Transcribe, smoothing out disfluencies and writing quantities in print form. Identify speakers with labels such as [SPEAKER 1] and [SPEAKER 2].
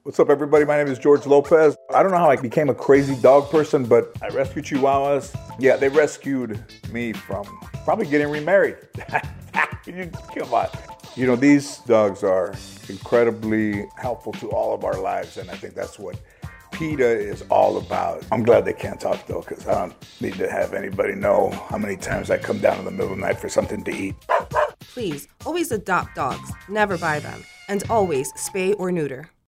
[SPEAKER 1] What's up, everybody? My name is George Lopez. I don't know how I became a crazy dog person, but I rescued Chihuahuas. Yeah, they rescued me from probably getting remarried. Come on. You know, these dogs are incredibly helpful to all of our lives, and I think that's what PETA is all about. I'm glad they can't talk, though, because I don't need to have anybody know how many times I come down in the middle of the night for something to eat.
[SPEAKER 2] Please, always adopt dogs, never buy them, and always spay or neuter.